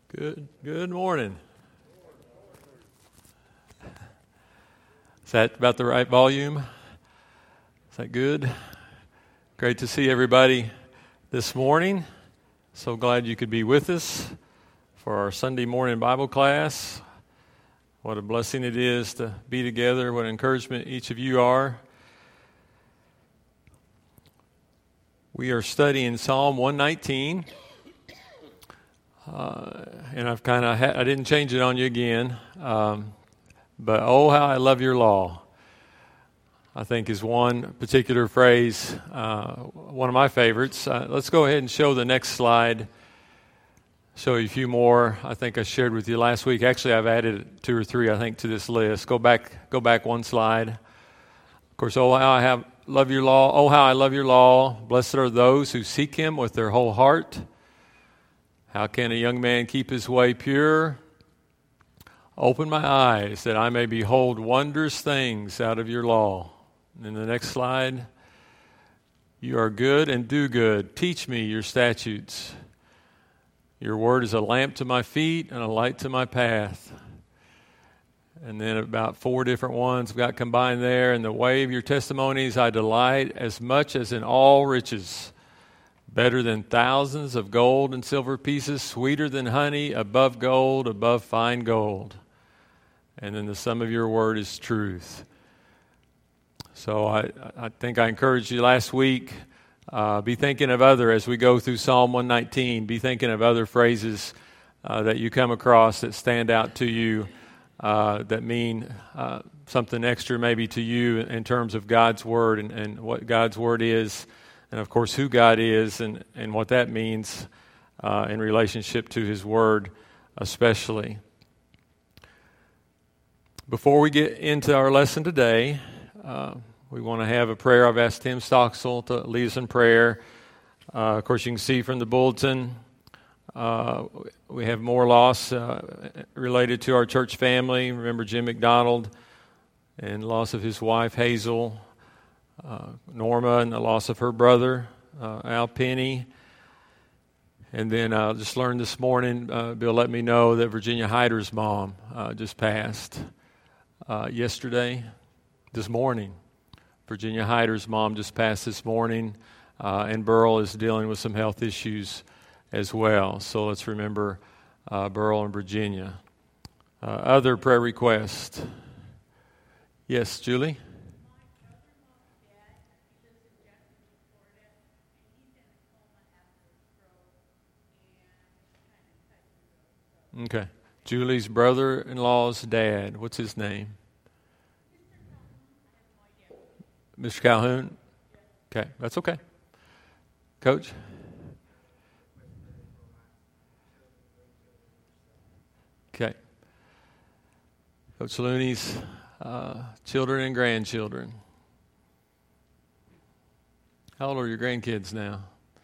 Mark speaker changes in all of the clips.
Speaker 1: Good morning. Is that about the right volume? Is that good? Great to see everybody this morning. So glad you could be with us for our Sunday morning Bible class. What a blessing it is to be together. What encouragement each of you are. We are studying Psalm 119. And I didn't change it on you again, but oh, how I love your law, I think is one particular phrase, one of my favorites. Let's go ahead and show the next slide, show you a few more. I think I shared with you last week. Actually, I've added 2 or 3, I think, to this list. Go back one slide. Of course, oh, how I love your law. Oh, how I love your law. Blessed are those who seek him with their whole heart. How can a young man keep his way pure? Open my eyes that I may behold wondrous things out of your law. In the next slide, you are good and do good. Teach me your statutes. Your word is a lamp to my feet and a light to my path. And then about 4 different ones got combined there. In the way of your testimonies I delight as much as in all riches. Better than thousands of gold and silver pieces, sweeter than honey, above gold, above fine gold. And then the sum of your word is truth. So I think I encouraged you last week, be thinking of other, as we go through Psalm 119, be thinking of other phrases that you come across that stand out to you, that mean something extra maybe to you in terms of God's word and what God's word is. And, of course, who God is and what that means in relationship to his word especially. Before we get into our lesson today, we want to have a prayer. I've asked Tim Stocksel to lead us in prayer. Of course, you can see from the bulletin, we have more loss related to our church family. Remember Jim McDonald and loss of his wife, Hazel. Norma and the loss of her brother, Al Penny. And then I just learned this morning, Bill let me know that Virginia Hyder's mom just passed this morning. Virginia Hyder's mom just passed this morning, and Burl is dealing with some health issues as well. So let's remember Burl and Virginia. Other prayer requests. Yes, Julie? Okay. Julie's brother-in-law's dad. What's his name? Mr. Calhoun? Okay, that's okay. Coach? Okay. Coach Looney's children and grandchildren. How old are your grandkids now?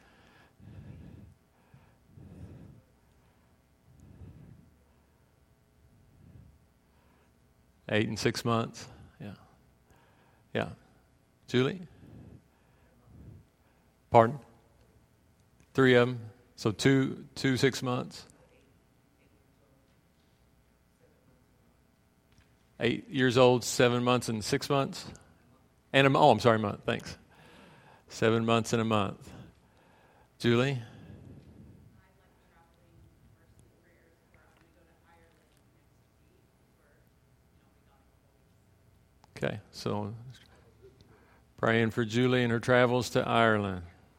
Speaker 1: 8 and 6 months. Yeah. Julie? Pardon? 3 of them. So 2 6 months. 8 years old, 7 months and 6 months. And a month. Thanks. 7 months and a month. Julie? Okay, so praying for Julie and her travels to Ireland.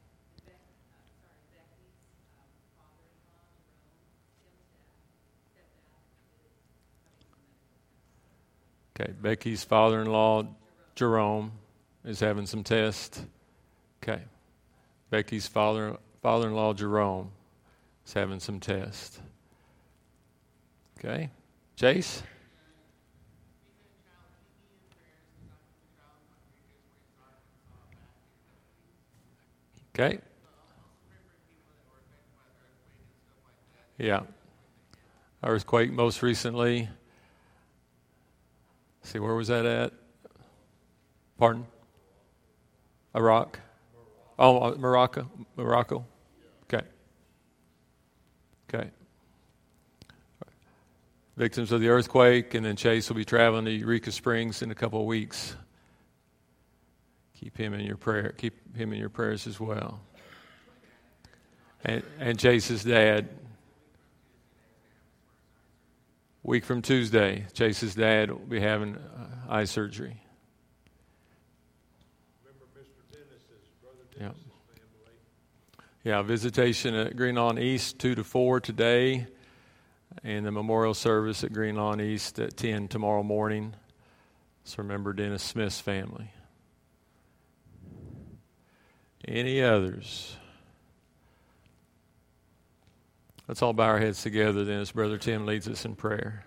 Speaker 1: Okay, Becky's father-in-law, Jerome, is having some tests. Okay, Becky's father-in-law, Jerome, is having some tests. Okay, Chase? Okay. Yeah. Earthquake most recently. See, where was that at? Pardon? Iraq? Oh, Morocco. Okay. victims of the earthquake, and then Chase will be traveling to Eureka Springs in a couple of weeks. Keep him in your prayers as well. And Chase's dad. Week from Tuesday, Chase's dad will be having eye surgery.
Speaker 2: Remember Mr. Dennis's, Brother Dennis's family.
Speaker 1: Yeah, visitation at Green Lawn East 2 to 4 today, and the memorial service at Green Lawn East at 10 tomorrow morning. So remember Dennis Smith's family. Any others? Let's all bow our heads together then as Brother Tim leads us in prayer.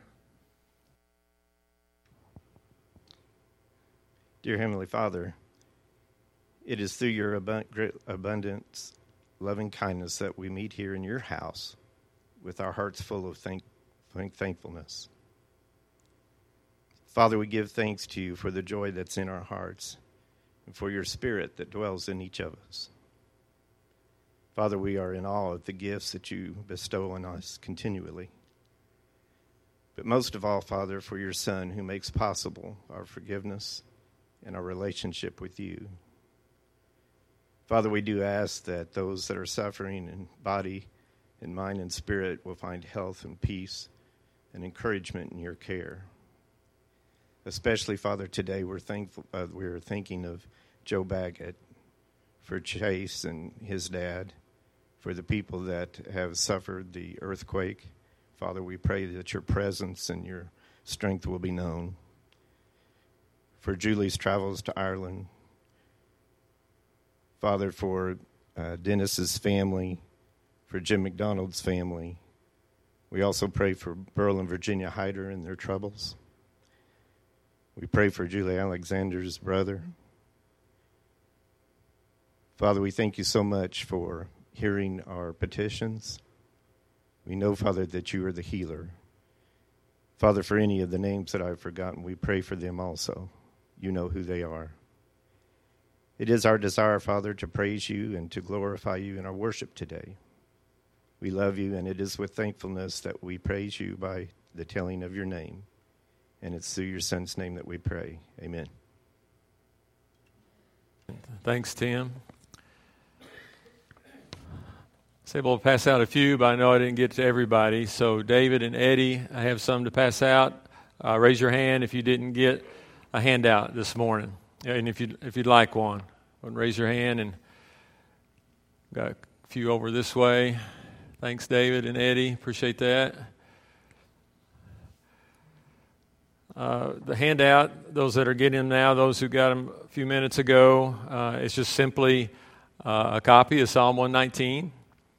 Speaker 3: Dear Heavenly Father, it is through your great abundance, loving kindness that we meet here in your house with our hearts full of thankfulness. Father, we give thanks to you for the joy that's in our hearts and for your Spirit that dwells in each of us. Father, we are in awe of the gifts that you bestow on us continually. But most of all, Father, for your Son who makes possible our forgiveness and our relationship with you. Father, we do ask that those that are suffering in body and mind and spirit will find health and peace and encouragement in your care. Especially, Father, today we're thinking of Joe Baggett, for Chase and his dad, for the people that have suffered the earthquake. Father, we pray that your presence and your strength will be known. For Julie's travels to Ireland. Father, for Dennis's family, for Jim McDonald's family. We also pray for Burl and Virginia Hyder and their troubles. We pray for Julie Alexander's brother. Father, we thank you so much for hearing our petitions. We know, Father, that you are the healer. Father, for any of the names that I've forgotten, we pray for them also. You know who they are. It is our desire, Father, to praise you and to glorify you in our worship today. We love you, and it is with thankfulness that we praise you by the telling of your name. And it's through your Son's name that we pray. Amen.
Speaker 1: Thanks, Tim. I was able to pass out a few, but I know I didn't get to everybody. So David and Eddie, I have some to pass out. Raise your hand if you didn't get a handout this morning, and if you'd like one, raise your hand. And got a few over this way. Thanks, David and Eddie. Appreciate that. The handout, those that are getting them now, those who got them a few minutes ago, it's just simply a copy of Psalm 119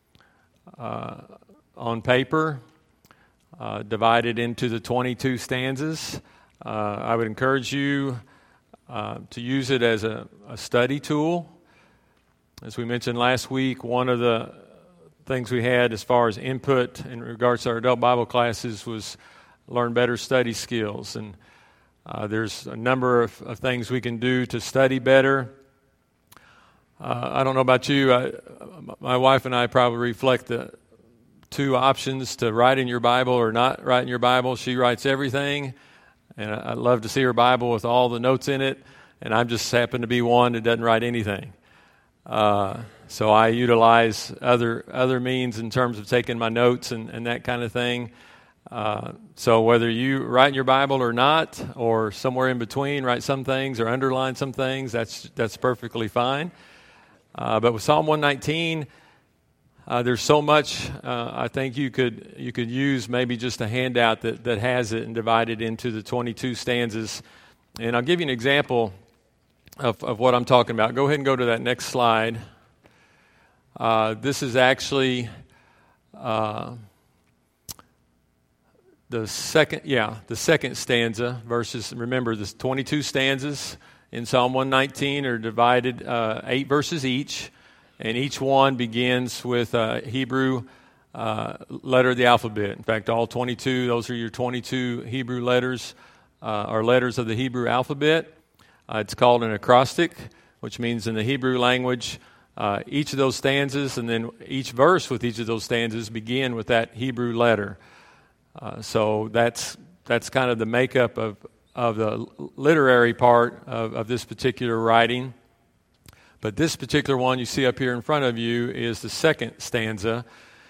Speaker 1: on paper, divided into the 22 stanzas. I would encourage you to use it as a study tool. As we mentioned last week, one of the things we had as far as input in regards to our adult Bible classes was learn better study skills. And there's a number of things we can do to study better. I don't know about you. My wife and I probably reflect the two options: to write in your Bible or not write in your Bible. She writes everything, and I love to see her Bible with all the notes in it, and I just happen to be one that doesn't write anything. So I utilize other means in terms of taking my notes and that kind of thing. So whether you write in your Bible or not, or somewhere in between, write some things or underline some things, that's perfectly fine. But with Psalm 119, there's so much I think you could use maybe just a handout that has it and divide it into the 22 stanzas. And I'll give you an example of what I'm talking about. Go ahead and go to that next slide. This is actually the second stanza verses. Remember, the 22 stanzas in Psalm 119 are divided 8 verses each, and each one begins with a Hebrew letter of the alphabet. In fact, all 22, those are your 22 Hebrew letters, or letters of the Hebrew alphabet. It's called an acrostic, which means in the Hebrew language, each of those stanzas and then each verse with each of those stanzas begin with that Hebrew letter. So that's kind of the makeup of the literary part of this particular writing. But this particular one you see up here in front of you is the second stanza.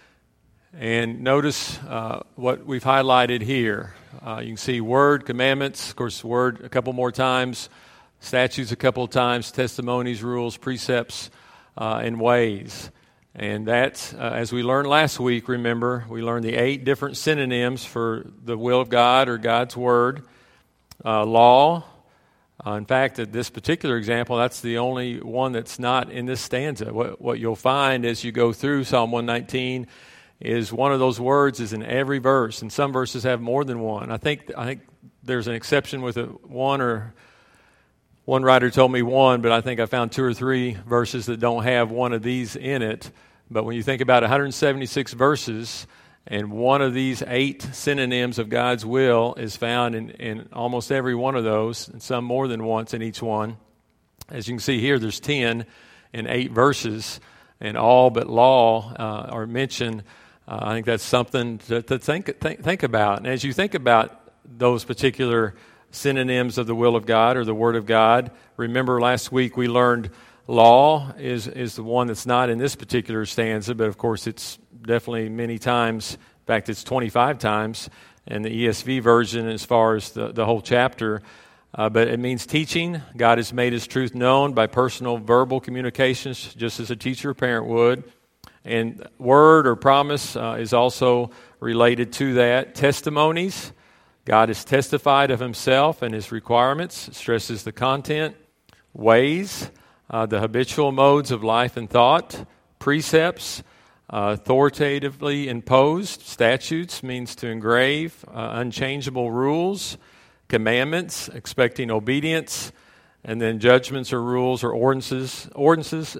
Speaker 1: And notice what we've highlighted here. You can see word, commandments, of course, word a couple more times, statutes a couple of times, testimonies, rules, precepts, and ways. And that's, as we learned last week, remember, we learned the 8 different synonyms for the will of God or God's Word. Law. In fact, at this particular example, that's the only one that's not in this stanza. What you'll find as you go through Psalm 119 is one of those words is in every verse, and some verses have more than one. I think there's an exception with one, or one writer told me one, but I think I found 2 or 3 verses that don't have one of these in it. But when you think about 176 verses, and one of these 8 synonyms of God's will is found in almost every one of those, and some more than once in each one. As you can see here, there's 10 in 8 verses, and all but law are mentioned. I think that's something to think about. And as you think about those particular synonyms of the will of God or the Word of God, remember last week we learned law is the one that's not in this particular stanza, but of course it's definitely many times. In fact, it's 25 times in the ESV version as far as the whole chapter. But it means teaching. God has made His truth known by personal verbal communications, just as a teacher or parent would. And word or promise is also related to that. Testimonies. God has testified of Himself and His requirements, stresses the content. Ways, the habitual modes of life and thought. Precepts, authoritatively imposed. Statutes means to engrave. Unchangeable rules. Commandments, expecting obedience. And then judgments or rules or ordinances,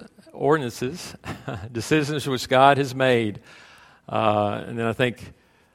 Speaker 1: decisions which God has made. And then I think,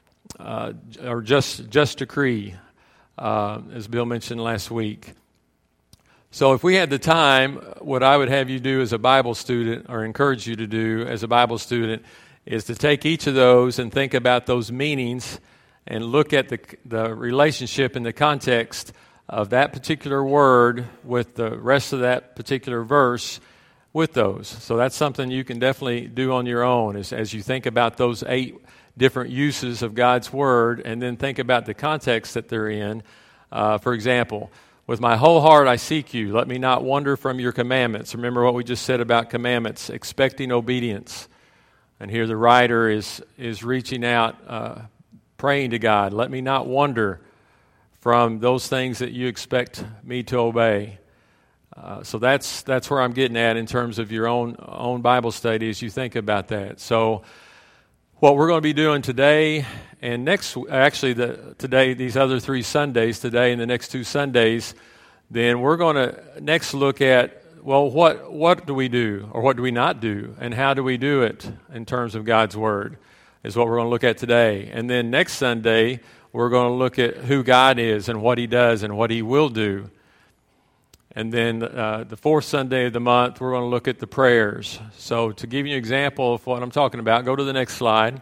Speaker 1: or just decree, as Bill mentioned last week. So if we had the time, what I would have you do as a Bible student, or encourage you to do as a Bible student, is to take each of those and think about those meanings and look at the relationship in the context of that particular word with the rest of that particular verse with those. So that's something you can definitely do on your own as you think about those 8 different uses of God's Word, and then think about the context that they're in. For example, with my whole heart I seek you. Let me not wander from your commandments. Remember what we just said about commandments, expecting obedience. And here the writer is reaching out, praying to God, let me not wander from those things that you expect me to obey. So that's where I'm getting at in terms of your own Bible study as you think about that. So what we're going to be doing today and today, these other 3 Sundays, today and the next 2 Sundays, then we're going to next look at, well, what do we do or what do we not do, and how do we do it in terms of God's Word is what we're going to look at today. And then next Sunday, we're going to look at who God is and what He does and what He will do. And then the 4th Sunday of the month, we're going to look at the prayers. So to give you an example of what I'm talking about, go to the next slide.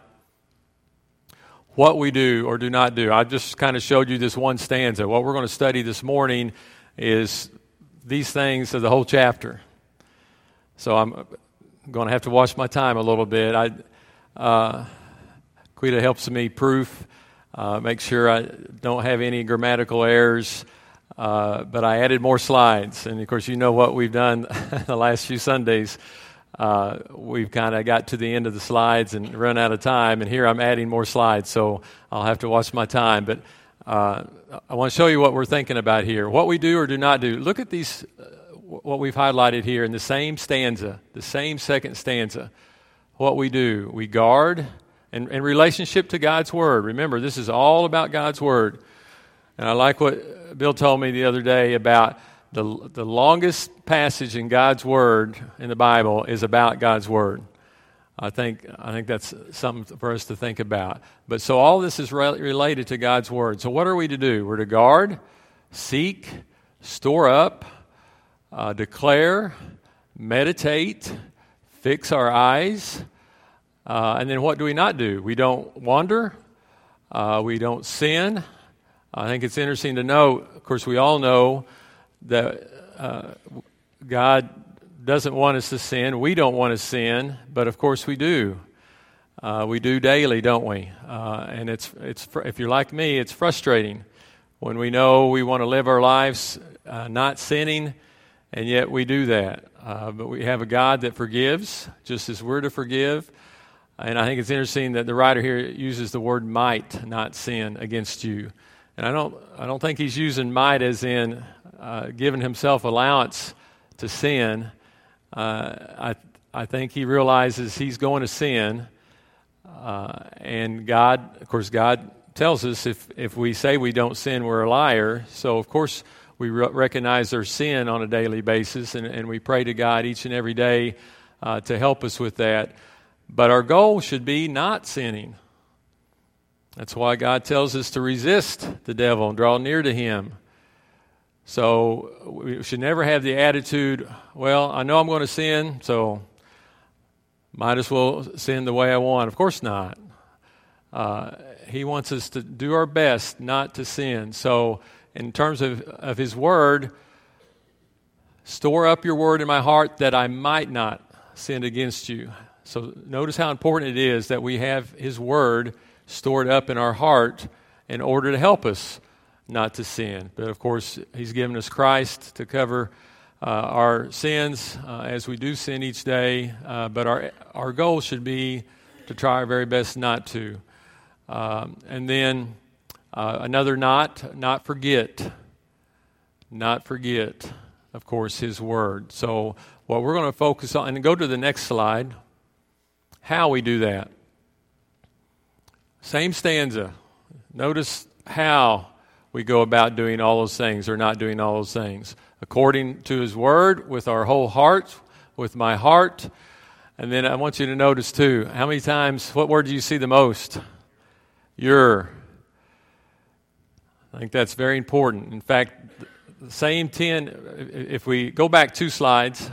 Speaker 1: What we do or do not do. I just kind of showed you this one stanza. What we're going to study this morning is these things of the whole chapter. So I'm going to have to watch my time a little bit. Quita helps me proof, make sure I don't have any grammatical errors. But I added more slides, and of course you know what we've done the last few Sundays. We've kind of got to the end of the slides and run out of time, and here I'm adding more slides, so I'll have to watch my time. But I want to show you what we're thinking about here. What we do or do not do. Look at these, what we've highlighted here in the same stanza, the same second stanza. What we do, we guard in relationship to God's Word. Remember, this is all about God's Word. And I like what Bill told me the other day about the longest passage in God's Word in the Bible is about God's Word. I think that's something for us to think about. But so all this is related to God's Word. So what are we to do? We're to guard, seek, store up, declare, meditate, fix our eyes. And then what do we not do? We don't wander. We don't sin. I think it's interesting to note, of course, we all know that God doesn't want us to sin. We don't want to sin, but of course we do. We do daily, don't we? And it's if you're like me, it's frustrating when we know we want to live our lives not sinning, and yet we do that. But we have a God that forgives, just as we're to forgive. And I think it's interesting that the writer here uses the word might not sin against you. And I don't think he's using might as in giving himself allowance to sin. I think he realizes he's going to sin. And God, of course, God tells us if we say we don't sin, we're a liar. So, of course, we recognize our sin on a daily basis, and we pray to God each and every day to help us with that. But our goal should be not sinning. That's why God tells us to resist the devil and draw near to him. So we should never have the attitude, well, I know I'm going to sin, so might as well sin the way I want. Of course not. He wants us to do our best not to sin. So in terms of his word, store up your word in my heart that I might not sin against you. So notice how important it is that we have his word stored up in our heart in order to help us not to sin. But of course, he's given us Christ to cover our sins as we do sin each day. But our goal should be to try our very best not to. And then another not forget. Not forget, of course, his word. So what we're going to focus on, and go to the next slide, how we do that. Same stanza. Notice how we go about doing all those things or not doing all those things. According to his word, with our whole heart, with my heart. And then I want you to notice too, how many times, what word do you see the most? Your. I think that's very important. In fact, the same 10, if we go back 2 slides,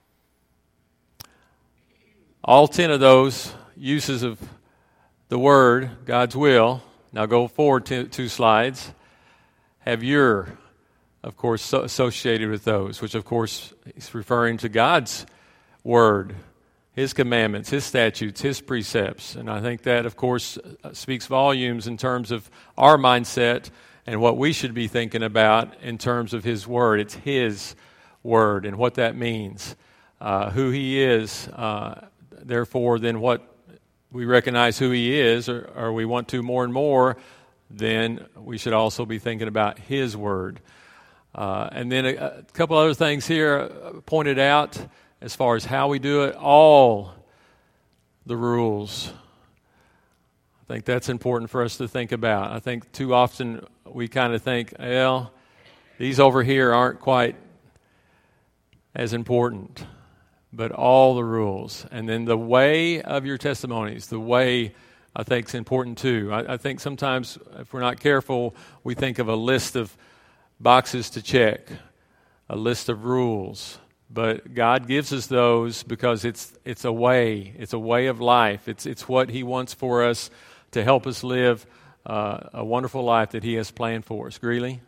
Speaker 1: all 10 of those uses of the word, God's will, now go forward 2 slides, have your, of course, associated with those, which of course is referring to God's word, his commandments, his statutes, his precepts. And I think that, of course, speaks volumes in terms of our mindset and what we should be thinking about in terms of his word. It's his word and what that means, who he is. Therefore, then what we recognize who he is, or we want to more and more, then we should also be thinking about his word. And then a couple other things here pointed out as far as how we do it, all the rules. I think that's important for us to think about. I think too often we kind of think, well, these over here aren't quite as important. But all the rules. And then the way of your testimonies, the way I think is important too. I think sometimes if we're not careful, we think of a list of boxes to check, a list of rules. But God gives us those because it's a way. It's a way of life. It's what he wants for us to help us live a wonderful life that he has planned for us. Greeley?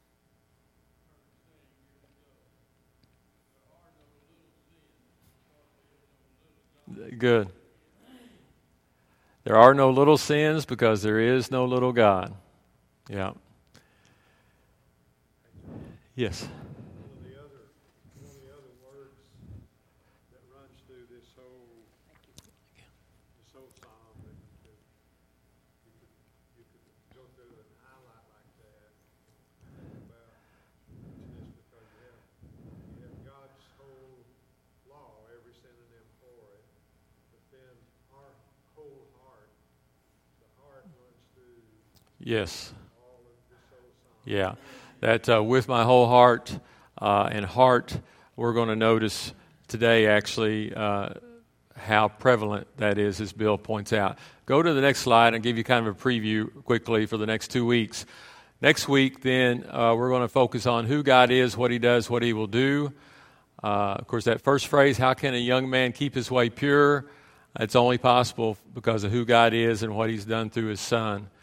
Speaker 1: Good. There are no little sins because there is no little God. Yeah. Yes.
Speaker 2: One of the other words that runs through this whole psalm that you could go through and highlight like that. Well, it's just because you have God's whole law, every synonym for it, but then our whole heart, the heart runs through
Speaker 1: Yes.
Speaker 2: all of this whole psalm.
Speaker 1: Yeah. That with my whole heart and heart, we're going to notice today actually how prevalent that is, as Bill points out. Go to the next slide and give you kind of a preview quickly for the next 2 weeks. Next week, then, we're going to focus on who God is, what he does, what he will do. Of course, that first phrase, how can a young man keep his way pure? It's only possible because of who God is and what he's done through his son.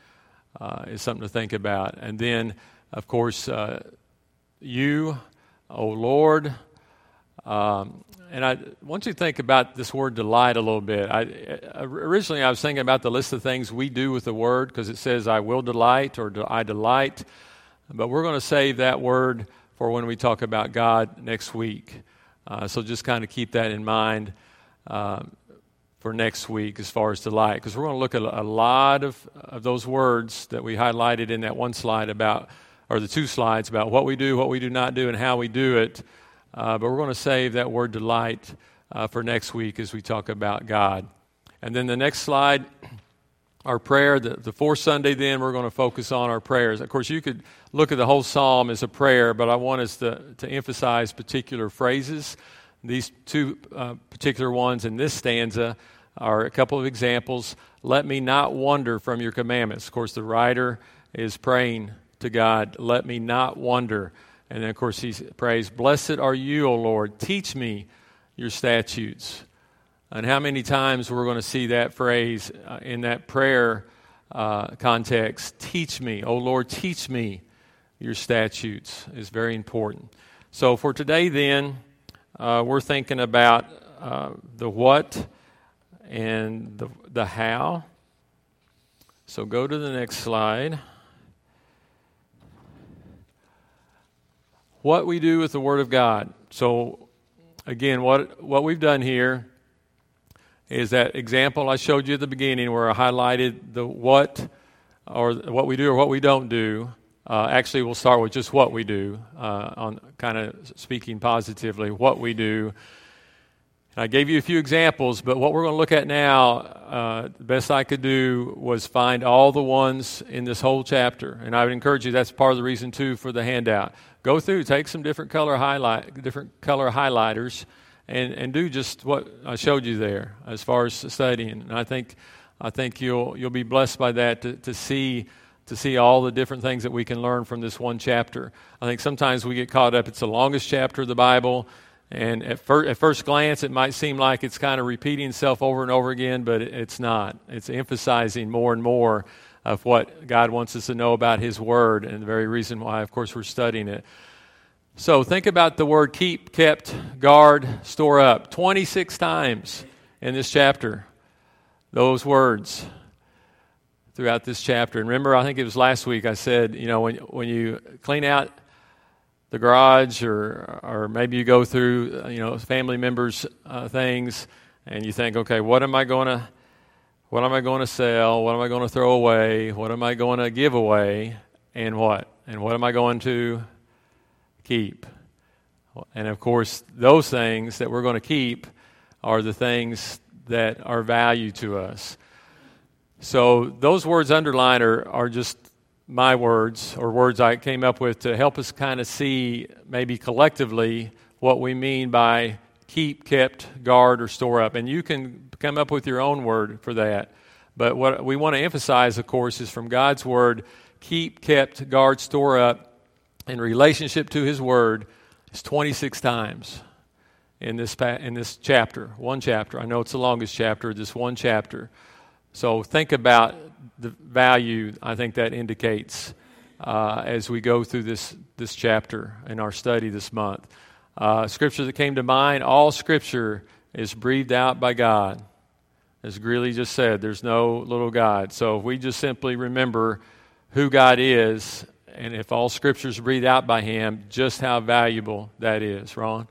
Speaker 1: is something to think about. And then, of course, you, O Lord. And I want you to think about this word delight a little bit. Originally, I was thinking about the list of things we do with the word, because it says, I will delight, or I delight. But we're going to save that word for when we talk about God next week. So just kind of keep that in mind for next week as far as delight, because we're going to look at a lot of those words that we highlighted in that one slide about, or the two slides about what we do not do, and how we do it. But we're going to save that word delight for next week as we talk about God. And then the next slide, our prayer, the fourth Sunday, then we're going to focus on our prayers. Of course, you could look at the whole psalm as a prayer, but I want us to emphasize particular phrases. These two particular ones in this stanza are a couple of examples. Let me not wander from your commandments. Of course, the writer is praying to God, let me not wander. And then, of course, he prays, blessed are you, O Lord, teach me your statutes. And how many times we're going to see that phrase in that prayer context, teach me, O Lord, teach me your statutes, is very important. So for today then, we're thinking about the what and the how. So go to the next slide. What we do with the Word of God. So, again, what we've done here is that example I showed you at the beginning where I highlighted the what, or what we do or what we don't do. Actually, we'll start with just what we do, on kind of speaking positively, what we do. I gave you a few examples, but what we're going to look at now, the best I could do was find all the ones in this whole chapter. And I would encourage you, that's part of the reason, too, for the handout. Go through, take some different color highlighters, and do just what I showed you there as far as studying. And I think you'll be blessed by that to see all the different things that we can learn from this one chapter. I think sometimes we get caught up, it's the longest chapter of the Bible, and at first glance it might seem like it's kind of repeating itself over and over again, but it's not. It's emphasizing more and more of what God wants us to know about His Word, and the very reason why, of course, we're studying it. So think about the word keep, kept, guard, store up. 26 times in this chapter, those words throughout this chapter. And remember, I think it was last week I said, when you clean out the garage, or maybe you go through, family members' things, and you think, okay, what am I going to sell? What am I going to throw away? What am I going to give away? And what? And what am I going to keep? And of course, those things that we're going to keep are the things that are value to us. So those words underlined are just my words, or words I came up with to help us kind of see maybe collectively what we mean by keep, kept, guard, or store up. And you can come up with your own word for that. But what we want to emphasize, of course, is from God's Word, keep, kept, guard, store up, in relationship to His Word, is 26 times in this chapter, one chapter. I know it's the longest chapter, this one chapter. So think about the value I think that indicates as we go through this chapter in our study this month. Scripture that came to mind, all Scripture is breathed out by God. As Greeley just said, there's no little God. So if we just simply remember who God is, and if all Scripture is breathed out by Him, just how valuable that is. Ron?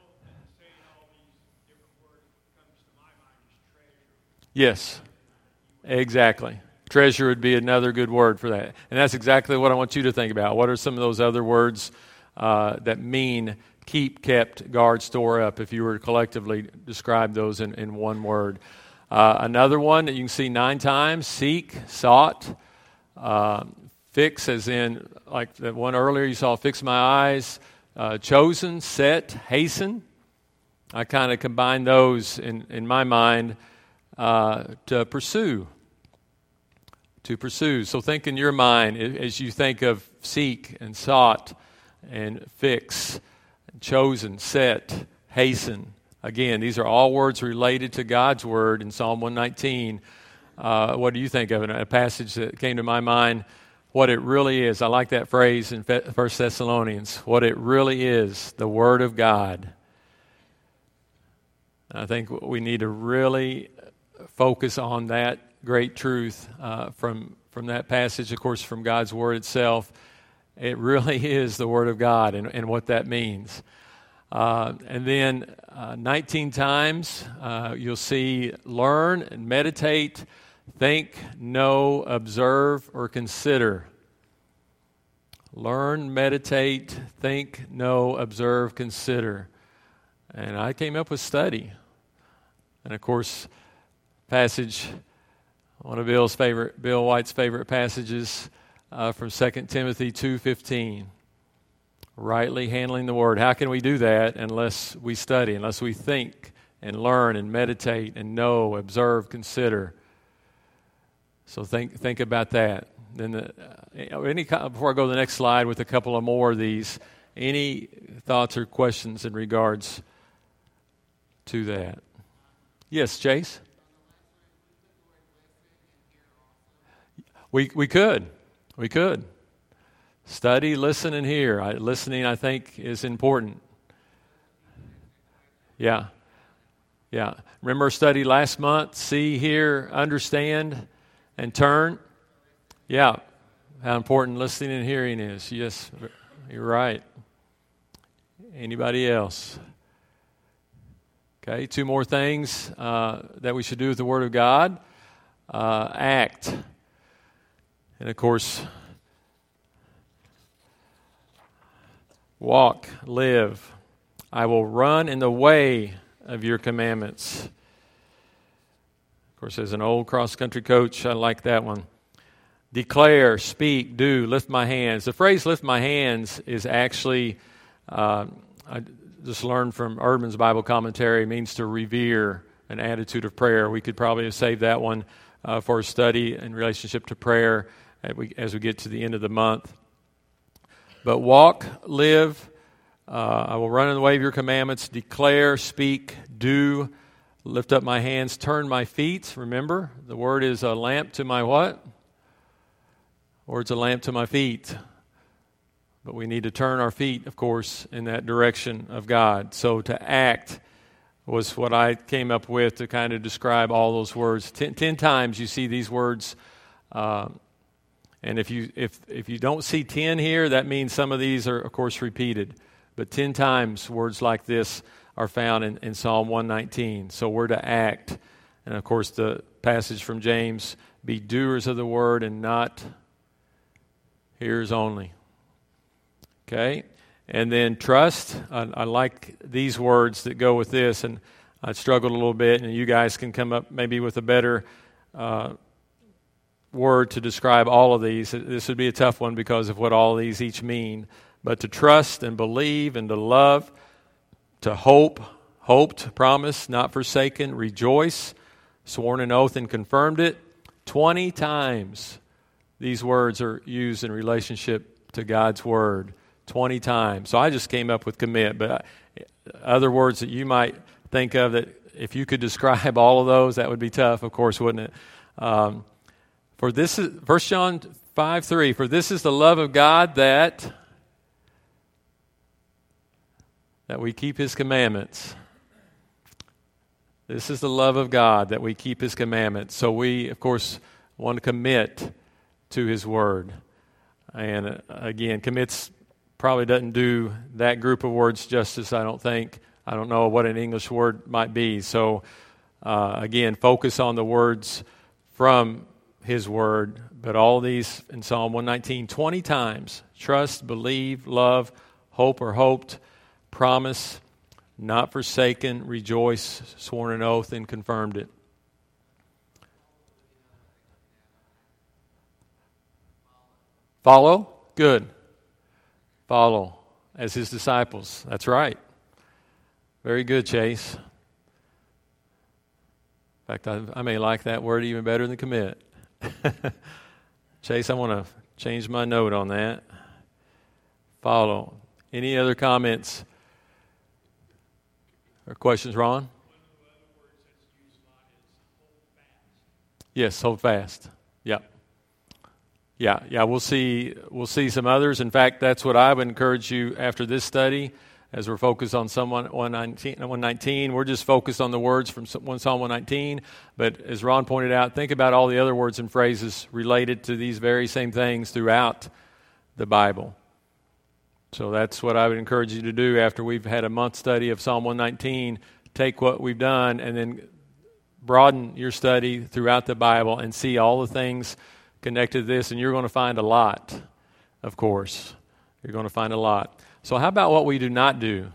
Speaker 1: Yes, exactly. Treasure would be another good word for that. And that's exactly what I want you to think about. What are some of those other words that mean keep, kept, guard, store up, if you were to collectively describe those in one word? Another one that you can see 9 times, seek, sought, fix, as in, like that one earlier you saw, fix my eyes, chosen, set, hasten. I kind of combine those in my mind to pursue. To pursue. So think in your mind as you think of seek and sought and fix, chosen, set, hasten. Again, these are all words related to God's Word in Psalm 119 What do you think of it? A passage that came to my mind, what it really is. I like that phrase in 1 Thessalonians, what it really is, the Word of God. I think we need to really focus on that great truth from that passage, of course, from God's Word itself. It really is the Word of God and what that means. And then 19 times you'll see learn and meditate, think, know, observe, or consider. Learn, meditate, think, know, observe, consider. And I came up with study. And of course, passage, one of Bill White's favorite passages from 2 Timothy 2:15. Rightly handling the Word. How can we do that unless we study, unless we think and learn and meditate and know, observe, consider? So think about that. Then before I go to the next slide with a couple of more of these, any thoughts or questions in regards to that? Yes, Chase? We could. Study, listen, and hear. Listening, I think, is important. Yeah. Remember our study last month? See, hear, understand, and turn. Yeah. How important listening and hearing is. Yes, you're right. Anybody else? Okay, two more things that we should do with the Word of God. Act. And of course, walk, live. I will run in the way of your commandments. Of course, as an old cross-country coach, I like that one. Declare, speak, do, lift my hands. The phrase lift my hands is actually, I just learned from Erdman's Bible commentary, means to revere, an attitude of prayer. We could probably have saved that one for a study in relationship to prayer as we get to the end of the month. But walk, live, I will run in the way of your commandments, declare, speak, do, lift up my hands, turn my feet. Remember, the word is a lamp to my what? Or it's a lamp to my feet. But we need to turn our feet, of course, in that direction of God. So to act was what I came up with to kind of describe all those words. 10 times you see these words. And if you don't see 10 here, that means some of these are, of course, repeated. But 10 times words like this are found in Psalm 119. So we're to act. And, of course, the passage from James, be doers of the word and not hearers only. Okay? And then trust. I like these words that go with this, and I struggled a little bit, and you guys can come up maybe with a better word to describe all of these. This would be a tough one because of what all of these each mean. But to trust and believe and to love, to hope, hoped, promised, not forsaken, rejoice, sworn an oath and confirmed it. 20 times these words are used in relationship to God's word. 20 times. So I just came up with commit, but other words that you might think of that if you could describe all of those, that would be tough, of course, wouldn't it? For this is 1 John 5:3. For this is the love of God that we keep His commandments. This is the love of God that we keep His commandments. So we, of course, want to commit to His word. And again, commits probably doesn't do that group of words justice, I don't think. I don't know what an English word might be. So, again, focus on the words from His word. But all these in Psalm 119, 20 times. Trust, believe, love, hope or hoped, promise, not forsaken, rejoice, sworn an oath, and confirmed it. Follow? Good. Follow as His disciples. That's right. Very good, Chase. In fact, I may like that word even better than commit. Chase, I want to change my note on that. Follow. Any other comments or questions, Ron?
Speaker 2: One of the other words that's used a lot is hold fast.
Speaker 1: Yes, hold fast. Yep. Yeah. We'll see some others. In fact, that's what I would encourage you after this study. As we're focused on Psalm 119, we're just focused on the words from Psalm 119. But as Ron pointed out, think about all the other words and phrases related to these very same things throughout the Bible. So that's what I would encourage you to do after we've had a month study of Psalm 119. Take what we've done and then broaden your study throughout the Bible and see all the things connected to this. And you're going to find a lot, of course. You're going to find a lot. So how about what we do not do?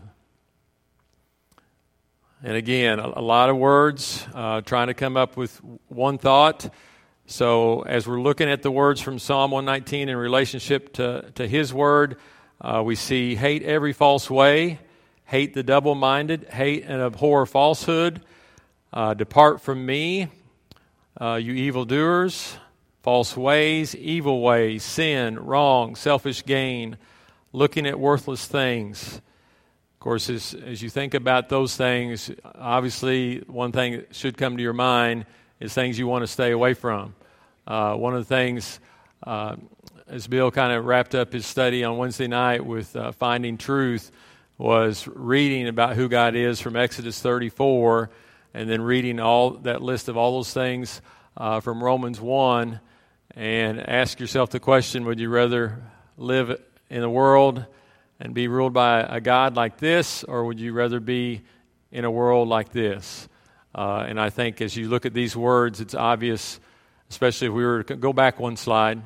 Speaker 1: And again, a lot of words, trying to come up with one thought. So as we're looking at the words from Psalm 119 in relationship to His Word, we see hate every false way, hate the double-minded, hate and abhor falsehood, depart from me, you evildoers, false ways, evil ways, sin, wrong, selfish gain, looking at worthless things. Of course, as you think about those things, obviously one thing that should come to your mind is things you want to stay away from. One of the things, as Bill kind of wrapped up his study on Wednesday night with Finding Truth, was reading about who God is from Exodus 34, and then reading all that list of all those things from Romans 1, and ask yourself the question, would you rather live in the world and be ruled by a God like this, or would you rather be in a world like this? And I think as you look at these words, it's obvious, especially if we were to go back one slide.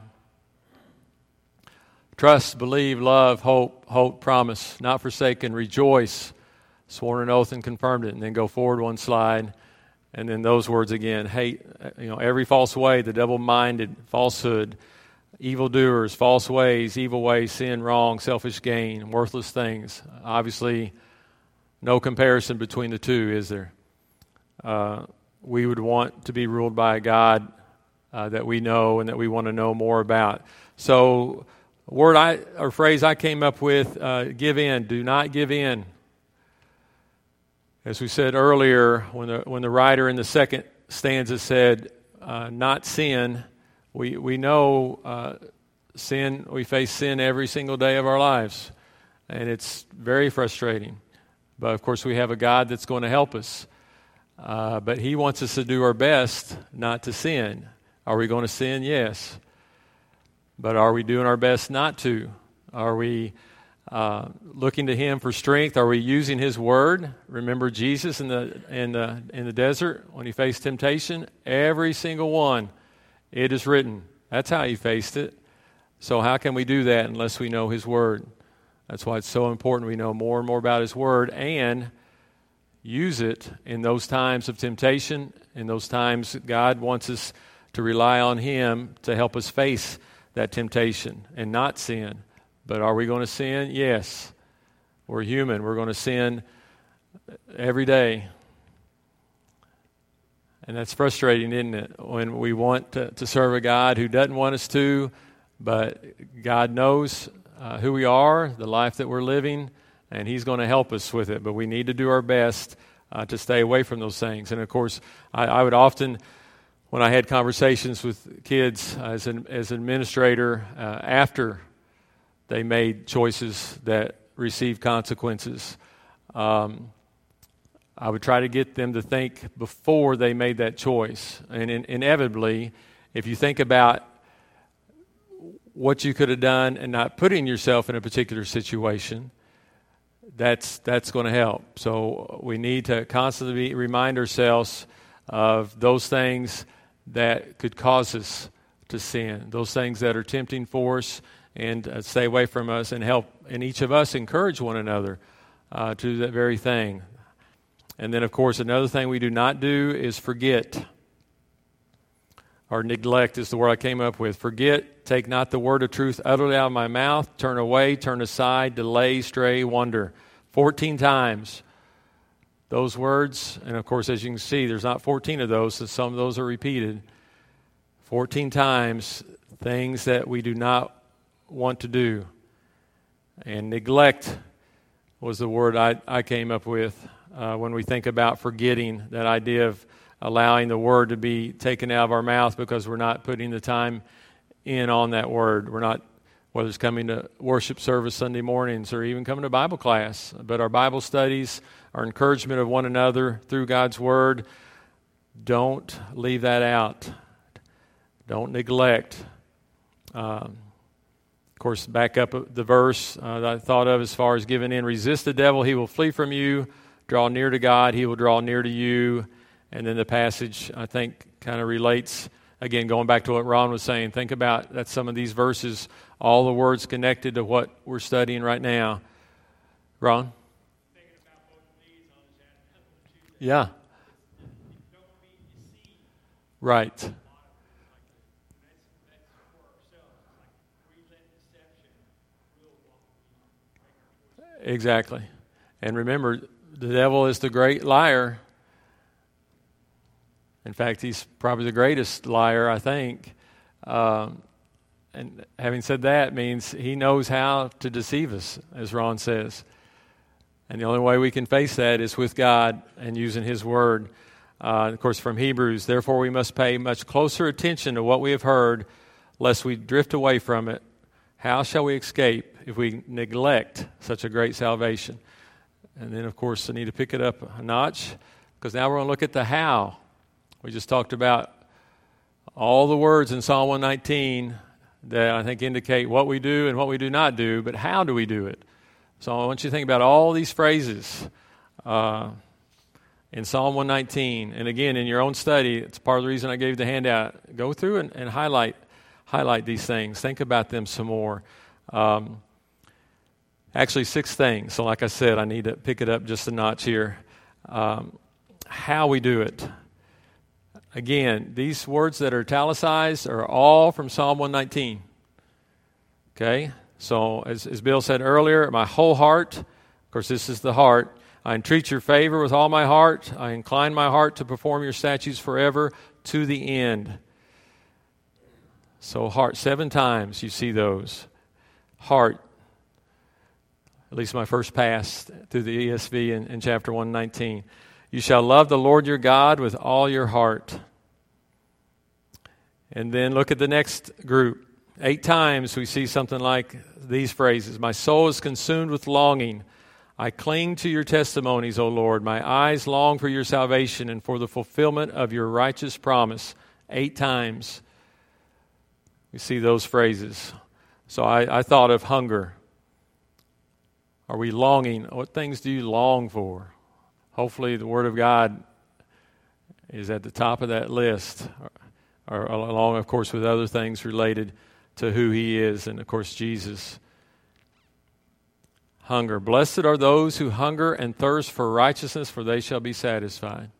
Speaker 1: Trust, believe, love, hope, promise, not forsaken, rejoice, sworn an oath and confirmed it. And then go forward one slide, and then those words again, hate, every false way, the double-minded, falsehood, evildoers, false ways, evil ways, sin, wrong, selfish gain, worthless things. Obviously, no comparison between the two, is there? We would want to be ruled by a God that we know and that we want to know more about. So, phrase I came up with, give in. Do not give in. As we said earlier, when the writer in the second stanza said, not sin, we know sin. We face sin every single day of our lives, and it's very frustrating. But of course, we have a God that's going to help us. But He wants us to do our best not to sin. Are we going to sin? Yes. But are we doing our best not to? Are we looking to Him for strength? Are we using His Word? Remember Jesus in the desert when He faced temptation? Every single one. It is written. That's how He faced it. So how can we do that unless we know His Word? That's why it's so important we know more and more about His Word and use it in those times of temptation, in those times that God wants us to rely on Him to help us face that temptation and not sin. But are we going to sin? Yes. We're human. We're going to sin every day. And that's frustrating, isn't it? When we want to serve a God who doesn't want us to, but God knows who we are, the life that we're living, and He's going to help us with it. But we need to do our best to stay away from those things. And of course, I would often, when I had conversations with kids as an administrator, after they made choices that received consequences, I would try to get them to think before they made that choice. And inevitably, if you think about what you could have done and not putting yourself in a particular situation, that's going to help. So we need to constantly remind ourselves of those things that could cause us to sin, those things that are tempting for us, and stay away from us, and help, and each of us encourage one another to do that very thing. And then, of course, another thing we do not do is forget. Or neglect is the word I came up with. Forget, take not the word of truth utterly out of my mouth, turn away, turn aside, delay, stray, wander. 14 times. Those words, and of course, as you can see, there's not 14 of those, so some of those are repeated. 14 times, things that we do not want to do. And neglect was the word I came up with when we think about forgetting, that idea allowing the word to be taken out of our mouth because we're not putting the time in on that word. We're not, whether it's coming to worship service Sunday mornings or even coming to Bible class, but our Bible studies, our encouragement of one another through God's word, don't leave that out. Don't neglect. Of course, back up the verse that I thought of as far as giving in. Resist the devil, he will flee from you. Draw near to God, he will draw near to you. And then the passage, I think, kind of relates, again, going back to what Ron was saying. Think about that some of these verses, all the words connected to what we're studying right now. Ron? Yeah. Right. Exactly. And remember, the devil is the great liar. In fact, he's probably the greatest liar, I think. And having said that means he knows how to deceive us, as Ron says. And the only way we can face that is with God and using His Word. Of course, from Hebrews, therefore we must pay much closer attention to what we have heard, lest we drift away from it. How shall we escape if we neglect such a great salvation? And then, of course, I need to pick it up a notch, because now we're going to look at the how. We just talked about all the words in Psalm 119 that I think indicate what we do and what we do not do, but how do we do it? So I want you to think about all these phrases in Psalm 119. And again, in your own study, it's part of the reason I gave the handout. Go through and highlight these things. Think about them some more. Actually, 6 things. So like I said, I need to pick it up just a notch here. How we do it. Again, these words that are italicized are all from Psalm 119. Okay? So as Bill said earlier, my whole heart, of course this is the heart, I entreat your favor with all my heart. I incline my heart to perform your statutes forever to the end. So heart, 7 times you see those. Heart, at least my first pass through the ESV in chapter 119. You shall love the Lord your God with all your heart. And then look at the next group. 8 times we see something like these phrases. My soul is consumed with longing. I cling to your testimonies, O Lord. My eyes long for your salvation and for the fulfillment of your righteous promise. 8 times we see those phrases. So I thought of hunger. Are we longing? What things do you long for? Hopefully the Word of God is at the top of that list, or along, of course, with other things related to who He is and, of course, Jesus. Hunger. Blessed are those who hunger and thirst for righteousness, for they shall be satisfied.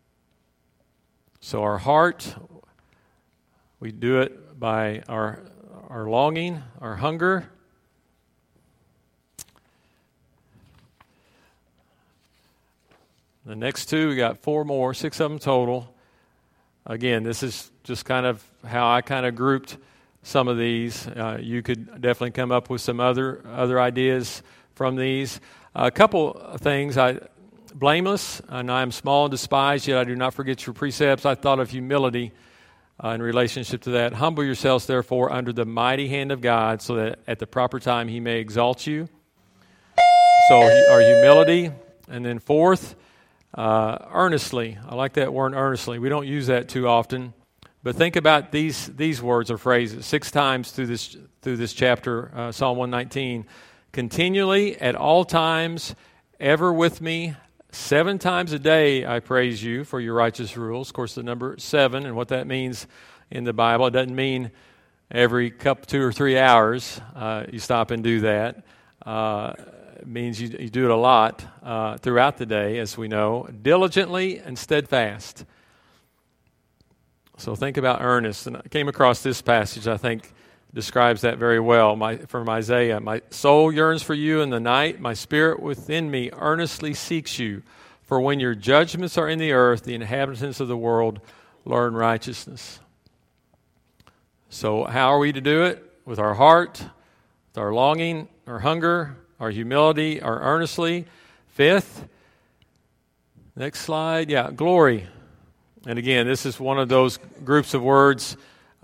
Speaker 1: So our heart, we do it by our longing, our hunger. The next 2, we got 4 more, 6 of them total. Again, this is just kind of how I kind of grouped some of these. You could definitely come up with some other ideas from these. A couple of things. Blameless, and I am small and despised, yet I do not forget your precepts. I thought of humility in relationship to that. Humble yourselves, therefore, under the mighty hand of God, so that at the proper time He may exalt you. So our humility. And then 4th, earnestly. I like that word, earnestly. We don't use that too often, but think about these words or phrases 6 times through this chapter, Psalm 119. Continually, at all times, ever with me. 7 times a day I praise you for your righteous rules. Of course, the number 7 and what that means in the Bible, it doesn't mean every 2 or 3 hours you stop and do that. It means you do it a lot throughout the day, as we know. Diligently and steadfast. So think about earnest. And I came across this passage, I think, describes that very well. From Isaiah, my soul yearns for you in the night. My spirit within me earnestly seeks you. For when your judgments are in the earth, the inhabitants of the world learn righteousness. So how are we to do it? With our heart, with our longing, our hunger, our humility, our earnestly. 5th, next slide, glory. And again, this is one of those groups of words.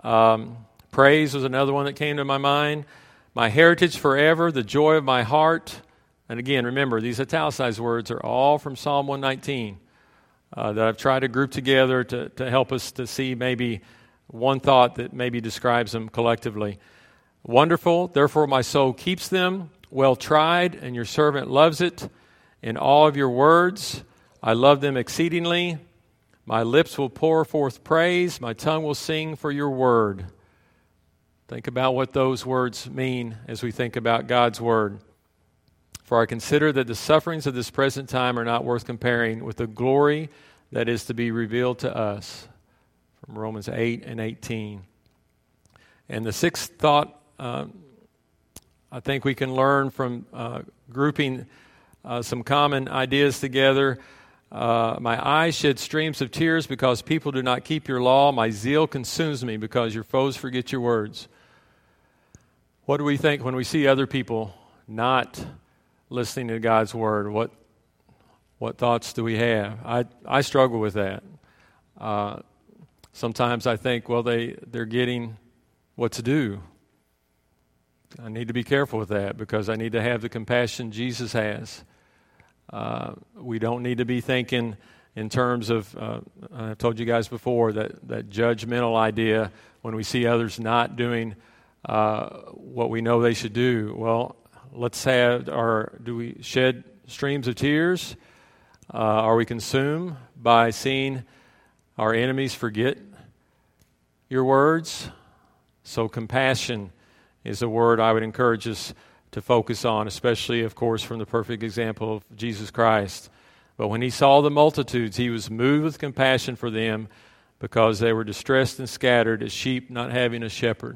Speaker 1: Praise was another one that came to my mind. My heritage forever, the joy of my heart. And again, remember, these italicized words are all from Psalm 119 that I've tried to group together to help us to see maybe one thought that maybe describes them collectively. Wonderful, therefore my soul keeps them. Well tried, and your servant loves it. In all of your words, I love them exceedingly. My lips will pour forth praise. My tongue will sing for your word. Think about what those words mean as we think about God's word. For I consider that the sufferings of this present time are not worth comparing with the glory that is to be revealed to us. From Romans 8 and 18. And the sixth thought, I think we can learn from grouping some common ideas together. My eyes shed streams of tears because people do not keep your law. My zeal consumes me because your foes forget your words. What do we think when we see other people not listening to God's word? What thoughts do we have? I struggle with that. Sometimes I think, well, they're getting what's due. I need to be careful with that because I need to have the compassion Jesus has. We don't need to be thinking in terms of, I've told you guys before, that judgmental idea when we see others not doing what we know they should do. Well, do we shed streams of tears? Are we consumed by seeing our enemies forget your words? So compassion is a word I would encourage us to focus on, especially, of course, from the perfect example of Jesus Christ. But when he saw the multitudes, he was moved with compassion for them because they were distressed and scattered as sheep not having a shepherd.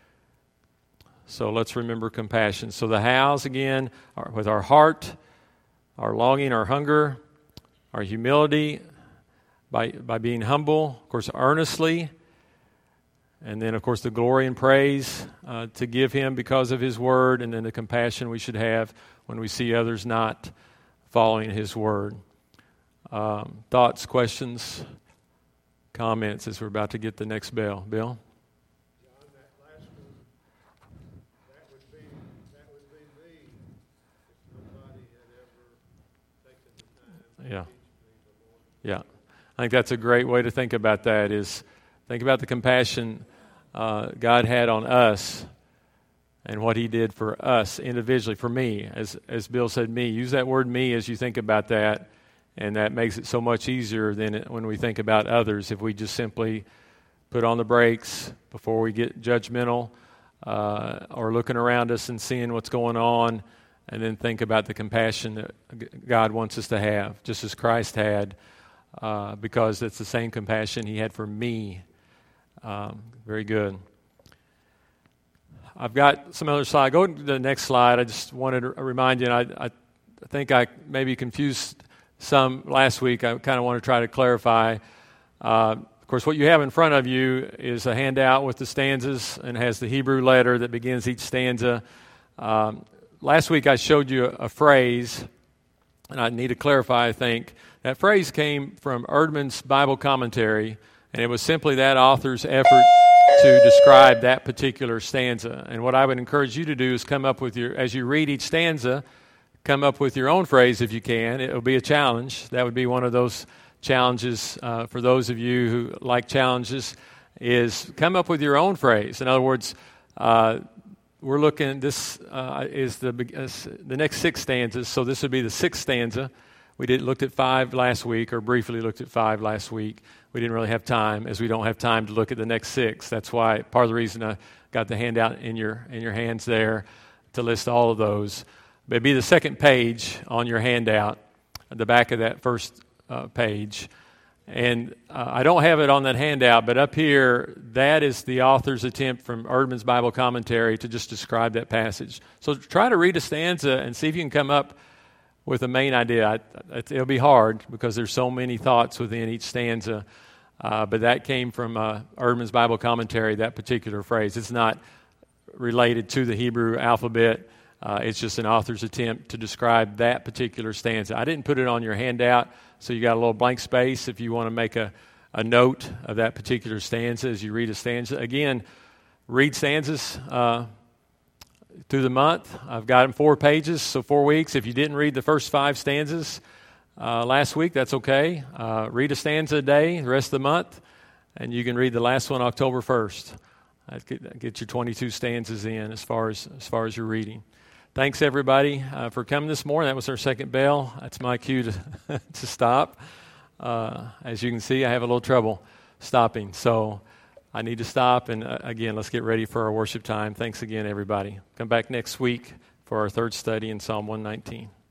Speaker 1: So let's remember compassion. So the hows, again, are with our heart, our longing, our hunger, our humility, by being humble, of course, earnestly, and then, of course, the glory and praise to give him because of his word, and then the compassion we should have when we see others not following his word. Thoughts, questions, comments as we're about to get the next bell. Bill?
Speaker 2: John, that last one, that would be me if nobody had ever taken the time to
Speaker 1: Yeah.
Speaker 2: teach me the Lord.
Speaker 1: Yeah. I think that's a great way to think about that is think about the compassion God had on us and what he did for us individually, for me, as Bill said, me. Use that word me as you think about that, and that makes it so much easier than when we think about others. If we just simply put on the brakes before we get judgmental or looking around us and seeing what's going on, and then think about the compassion that God wants us to have, just as Christ had, because it's the same compassion he had for me. Very good. I've got some other slide. Go to the next slide. I just wanted to remind you, and I think I maybe confused some last week. I kind of want to try to clarify. Of course, what you have in front of you is a handout with the stanzas and has the Hebrew letter that begins each stanza. Last week I showed you a phrase, and I need to clarify, I think. That phrase came from Erdman's Bible commentary, and it was simply that author's effort to describe that particular stanza. And what I would encourage you to do is come up with as you read each stanza, come up with your own phrase if you can. It will be a challenge. That would be one of those challenges for those of you who like challenges, is come up with your own phrase. In other words, we're looking, this is the next six stanzas, so this would be the sixth stanza. We looked at 5 last week, or briefly looked at 5 last week. We didn't really have time, as we don't have time to look at the next 6. That's why part of the reason I got the handout in your hands there to list all of those. But it'd be the second page on your handout, at the back of that first page. And I don't have it on that handout, but up here, that is the author's attempt from Erdman's Bible commentary to just describe that passage. So try to read a stanza and see if you can come up with a main idea. It'll be hard because there's so many thoughts within each stanza, but that came from Erdman's Bible commentary, that particular phrase. It's not related to the Hebrew alphabet. It's just an author's attempt to describe that particular stanza. I didn't put it on your handout, so you got a little blank space if you want to make a a note of that particular stanza as you read a stanza. Again, read stanzas through the month. I've got them 4 pages, so 4 weeks. If you didn't read the first 5 stanzas last week, that's okay. Read a stanza a day the rest of the month, and you can read the last one October 1st. Get your 22 stanzas in as far as your reading. Thanks, everybody, for coming this morning. That was our second bell. That's my cue to stop. As you can see, I have a little trouble stopping, so I need to stop. And again, let's get ready for our worship time. Thanks again, everybody. Come back next week for our third study in Psalm 119.